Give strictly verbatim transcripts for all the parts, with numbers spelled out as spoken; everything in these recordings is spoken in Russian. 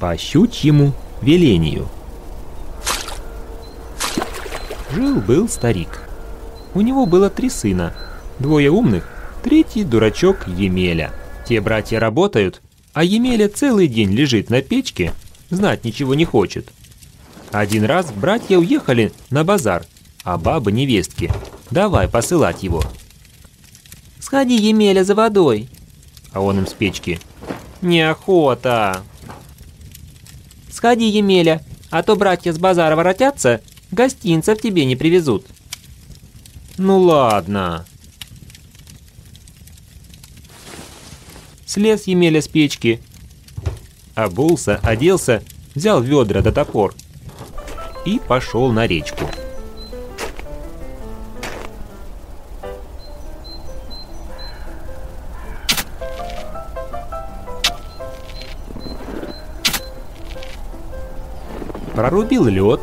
По щучьему велению. Жил-был старик. У него было три сына. Двое умных, третий дурачок Емеля. Те братья работают, а Емеля целый день лежит на печке, знать ничего не хочет. Один раз братья уехали на базар, а бабы невестки давай посылать его. «Сходи, Емеля, за водой!» А он им с печки: «Неохота!» «Сходи, Емеля, а то братья с базара воротятся, гостинцев тебе не привезут». «Ну ладно». Слез Емеля с печки, обулся, оделся, взял ведра да топор и пошел на речку. Прорубил лед,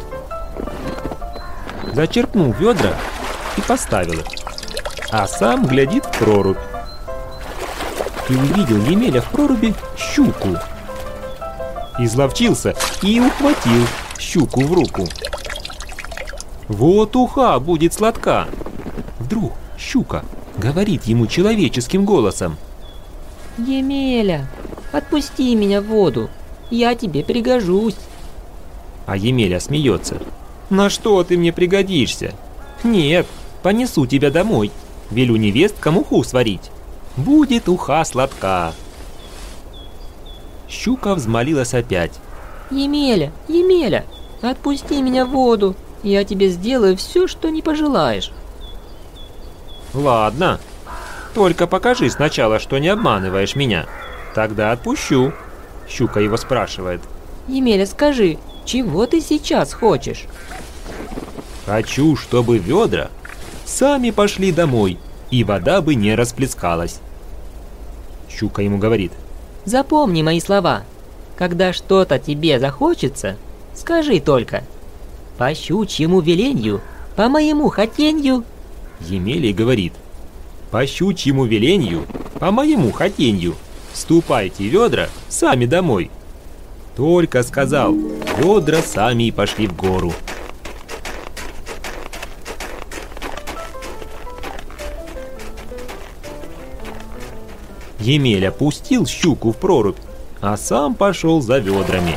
зачерпнул ведра и поставил их, а сам глядит в прорубь. И увидел Емеля в проруби щуку. Изловчился и ухватил щуку в руку. Вот уха будет сладка. Вдруг щука говорит ему человеческим голосом: «Емеля, отпусти меня в воду, я тебе пригожусь». А Емеля смеется: «На что ты мне пригодишься? Нет, понесу тебя домой, велю невесткам уху сварить. Будет уха сладка». Щука взмолилась опять: «Емеля, Емеля, отпусти меня в воду, я тебе сделаю все, что не пожелаешь». «Ладно, только покажи сначала, что не обманываешь меня, тогда отпущу». Щука его спрашивает: «Емеля, скажи, чего ты сейчас хочешь?» «Хочу, чтобы ведра сами пошли домой, и вода бы не расплескалась». Щука ему говорит: «Запомни мои слова. Когда что-то тебе захочется, скажи только: по щучьему веленью, по моему хотенью». Емелий говорит: «По щучьему веленью, по моему хотенью, ступайте ведра сами домой». Только сказал, ведра сами и пошли в гору. Емеля пустил щуку в прорубь, а сам пошел за ведрами.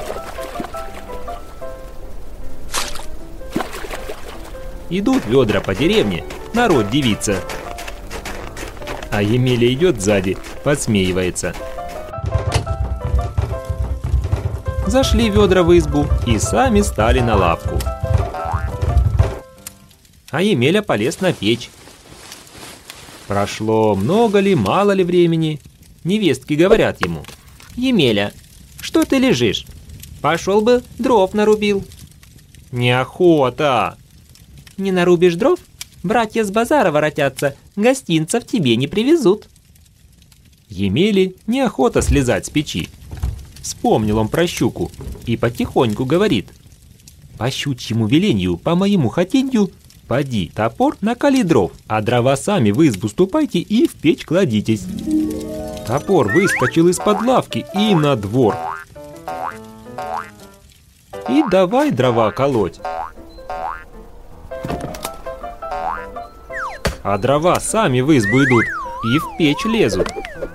Идут ведра по деревне, народ дивится. А Емеля идет сзади, подсмеивается. Зашли ведра в избу и сами стали на лавку. А Емеля полез на печь. Прошло много ли, мало ли времени, невестки говорят ему: «Емеля, что ты лежишь? Пошел бы, дров нарубил». «Неохота». «Не нарубишь дров? Братья с базара воротятся, гостинцев тебе не привезут». Емеле неохота слезать с печи. Вспомнил он про щуку и потихоньку говорит: «По щучьему веленью, по моему хотенью, поди, топор, накали дров, а дрова сами в избу ступайте и в печь кладитесь». Топор выскочил из-под лавки и на двор. И давай дрова колоть. А дрова сами в избу идут и в печь лезут.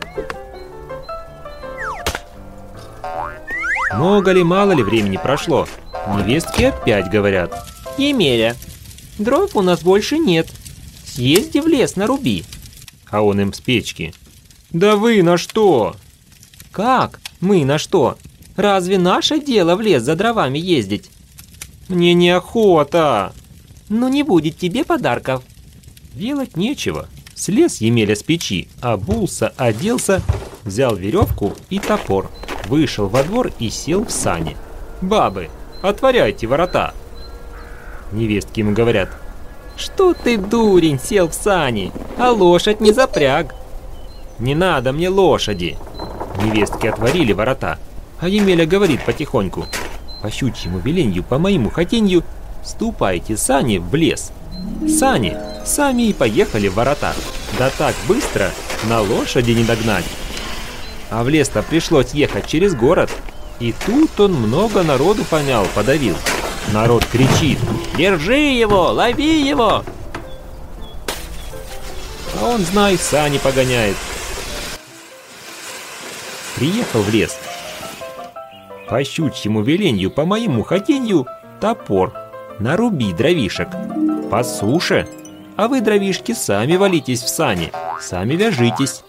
Много ли, мало ли времени прошло, невестки опять говорят: «Емеля, дров у нас больше нет, съезди в лес наруби». А он им с печки: «Да вы на что?» «Как? Мы на что? Разве наше дело в лес за дровами ездить?» «Мне неохота». «Ну не будет тебе подарков». Делать нечего. Слез Емеля с печи, обулся, оделся, взял веревку и топор, вышел во двор и сел в сани. «Бабы, отворяйте ворота!» Невестки ему говорят: «Что ты, дурень, сел в сани, а лошадь не запряг?» «Не надо мне лошади!» Невестки отворили ворота, а Емеля говорит потихоньку: «По щучьему веленью, по моему хотенью, ступайте сани в лес». Сани сами и поехали в ворота. Да так быстро, на лошади не догнать. А в лес-то пришлось ехать через город. И тут он много народу помял, подавил. Народ кричит: «Держи его! Лови его!» А он, знай, сани погоняет. Приехал в лес. По щучьему веленью, по моему хотенью, топор. Наруби дровишек. По суше. А вы, дровишки, сами валитесь в сани. Сами вяжитесь.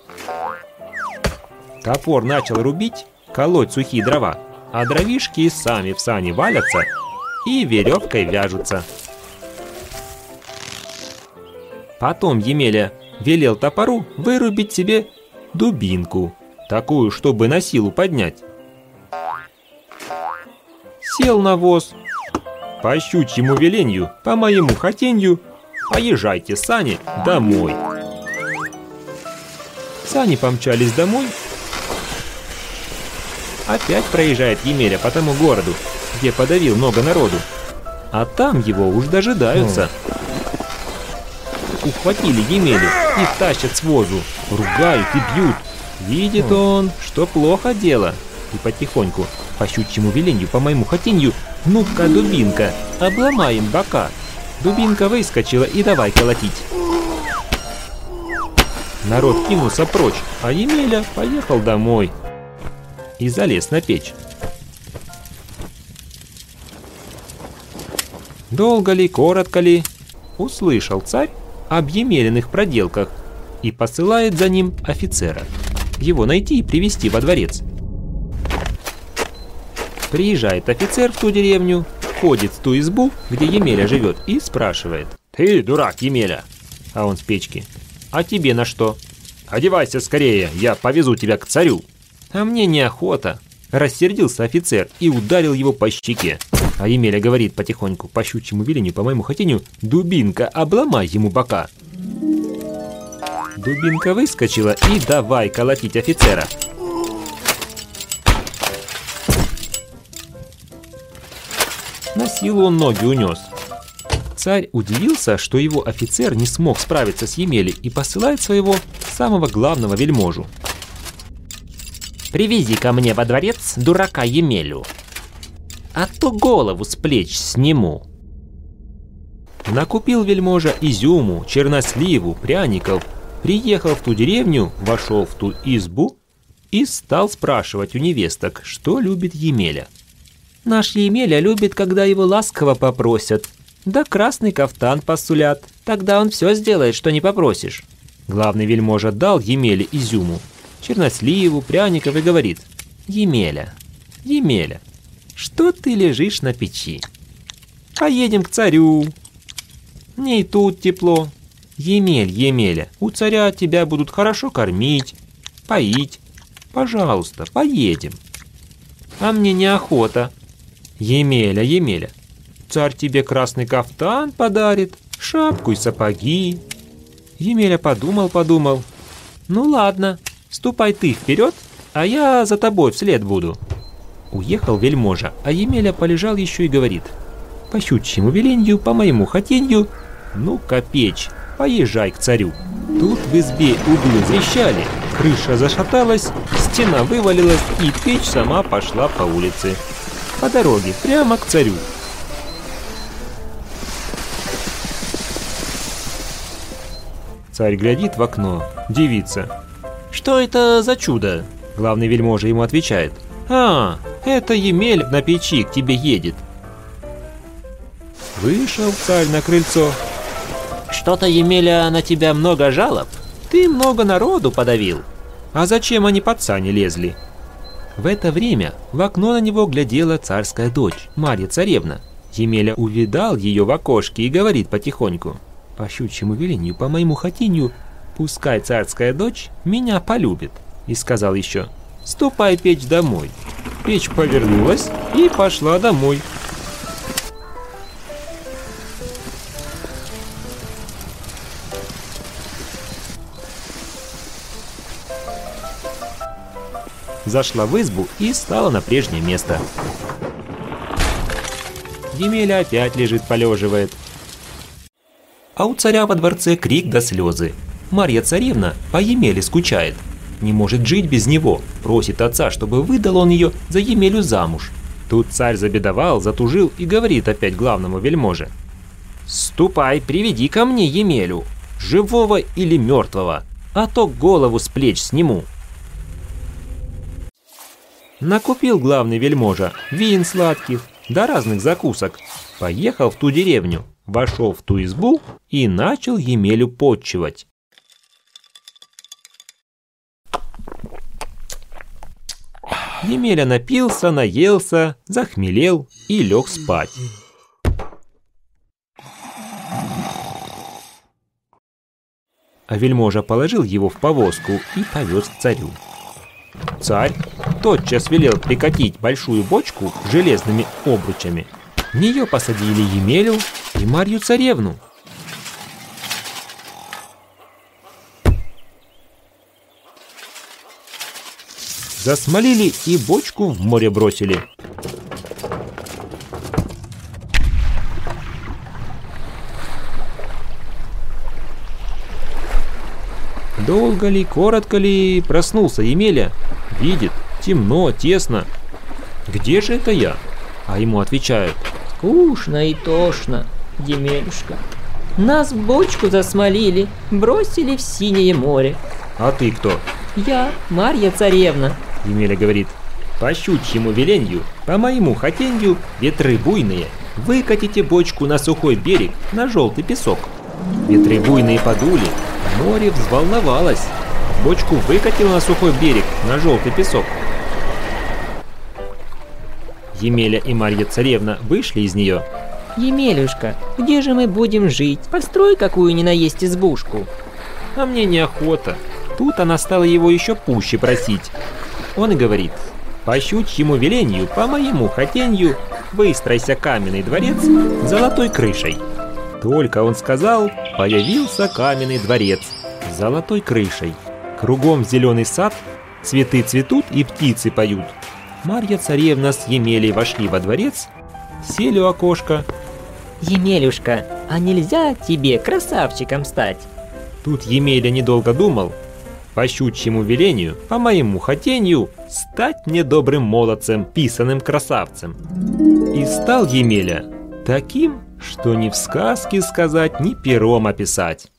Топор начал рубить, колоть сухие дрова, а дровишки сами в сани валятся и веревкой вяжутся. Потом Емеля велел топору вырубить себе дубинку, такую, чтобы на силу поднять. Сел на воз. По щучьему веленью, по моему хотенью, поезжайте, сани, домой. Сани помчались домой. Опять проезжает Емеля по тому городу, где подавил много народу. А там его уж дожидаются. Ухватили Емелю и тащат с возу, ругают и бьют. Видит он, что плохо дело. И потихоньку, по щучьему веленью, по моему хотенью, ну-ка, дубинка, обломаем бока. Дубинка выскочила и давай колотить. Народ кинулся прочь, а Емеля поехал домой и залез на печь. Долго ли, коротко ли, услышал царь об Емелиных проделках и посылает за ним офицера. Его найти и привести во дворец. Приезжает офицер в ту деревню, входит в ту избу, где Емеля живет, и спрашивает: «Ты дурак, Емеля!» А он с печки: «А тебе на что?» «Одевайся скорее, я повезу тебя к царю». «А мне неохота». Рассердился офицер и ударил его по щеке. А Емеля говорит потихоньку, по щучьему велению, по моему хотению: «Дубинка, обломай ему бока». Дубинка выскочила и давай колотить офицера. На силу он ноги унес. Царь удивился, что его офицер не смог справиться с Емелей, и посылает своего самого главного вельможу: «Привези ко мне во дворец дурака Емелю, а то голову с плеч сниму». Накупил вельможа изюму, черносливу, пряников, приехал в ту деревню, вошел в ту избу и стал спрашивать у невесток, что любит Емеля. «Наш Емеля любит, когда его ласково попросят, да красный кафтан посулят, тогда он все сделает, что не попросишь». Главный вельможа дал Емеле изюму, черносливу, пряников и говорит: «Емеля, Емеля, что ты лежишь на печи? Поедем к царю. Мне и тут тепло. Емель, Емеля, у царя тебя будут хорошо кормить, поить. Пожалуйста, поедем». «А мне неохота». «Емеля, Емеля, царь тебе красный кафтан подарит, шапку и сапоги». Емеля подумал-подумал: «Ну ладно, ступай ты вперед, а я за тобой вслед буду». Уехал вельможа, а Емеля полежал еще и говорит: «По щучьему веленью, по моему хотенью, ну-ка, печь, поезжай к царю». Тут в избе углы трещали, крыша зашаталась, стена вывалилась, и печь сама пошла по улице. По дороге прямо к царю. Царь глядит в окно, дивится: «Что это за чудо?» Главный вельможа ему отвечает: «А, это Емель на печи к тебе едет». Вышел царь на крыльцо. «Что-то, Емеля, на тебя много жалоб. Ты много народу подавил. А зачем они под сани лезли?» В это время в окно на него глядела царская дочь, Марья царевна. Емеля увидал ее в окошке и говорит потихоньку: «По щучьему велению, по моему хотенью, пускай царская дочь меня полюбит». И сказал еще: «Ступай, печь, домой». Печь повернулась и пошла домой. Зашла в избу и стала на прежнее место. Емеля опять лежит, полеживает. А у царя во дворце крик да слезы. Марья царевна по Емеле скучает. не может жить без него, просит отца, чтобы выдал он ее за Емелю замуж. Тут царь забедовал, затужил и говорит опять главному вельможе: «Ступай, приведи ко мне Емелю, живого или мертвого, а то голову с плеч сниму». Накупил главный вельможа вин сладких, да разных закусок, поехал в ту деревню, вошел в ту избу и начал Емелю потчевать. Емеля напился, наелся, захмелел и лег спать. А вельможа положил его в повозку и повез к царю. Царь тотчас велел прикатить большую бочку с железными обручами. В нее посадили Емелю и Марью царевну. Засмолили и бочку в море бросили. Долго ли, коротко ли, проснулся Емеля. Видит, темно, тесно. Где же это я? А ему отвечают: скучно и тошно, Емелюшка. Нас в бочку засмолили, бросили в синее море. А ты кто? Я, Марья царевна. Емеля говорит: по щучьему веленью, по моему хотенью, ветры буйные, выкатите бочку на сухой берег, на желтый песок. Ветры буйные подули, море взволновалось, бочку выкатило на сухой берег, на желтый песок. Емеля и Марья царевна вышли из нее. Емелюшка, где же мы будем жить? Построй какую ни на есть избушку. А мне неохота. Тут она стала его еще пуще просить. Он и говорит: по щучьему веленью, по моему хотенью, выстройся каменный дворец с золотой крышей. Только он сказал, появился каменный дворец с золотой крышей. Кругом зеленый сад, цветы цветут и птицы поют. Марья царевна с Емелей вошли во дворец, сели у окошка. Емелюшка, а нельзя тебе красавчиком стать? Тут Емеля недолго думал. По щучьему велению, по моему хотенью, стать мне добрым молодцем, писаным красавцем. И стал Емеля таким, что ни в сказке сказать, ни пером описать.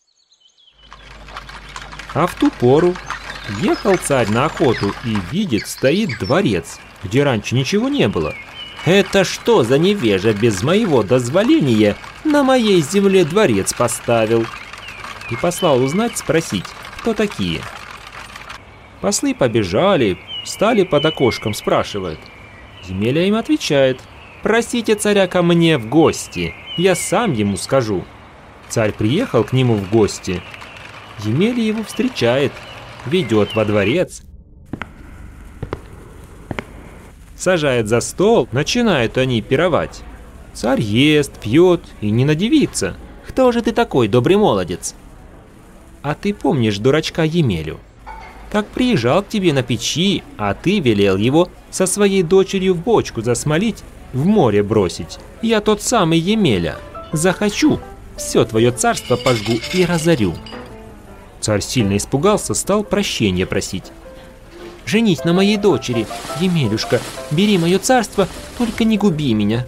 А в ту пору ехал царь на охоту и видит, стоит дворец, где раньше ничего не было. Это что за невежа без моего дозволения на моей земле дворец поставил? И послал узнать, спросить, кто такие. Послы побежали, стали под окошком, спрашивают. Емеля им отвечает: просите царя ко мне в гости, я сам ему скажу. Царь приехал к нему в гости. Емеля его встречает, ведет во дворец, сажает за стол, начинают они пировать. Царь ест, пьет и не надивится. Кто же ты такой, добрый молодец? А ты помнишь дурачка Емелю? Так приезжал к тебе на печи, а ты велел его со своей дочерью в бочку засмолить, в море бросить. Я тот самый Емеля. Захочу, все твое царство пожгу и разорю. Царь сильно испугался, стал прощения просить. Женись на моей дочери, Емелюшка, бери мое царство, только не губи меня.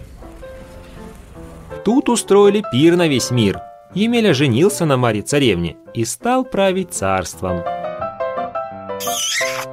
Тут устроили пир на весь мир. Емеля женился на Марье царевне и стал править царством.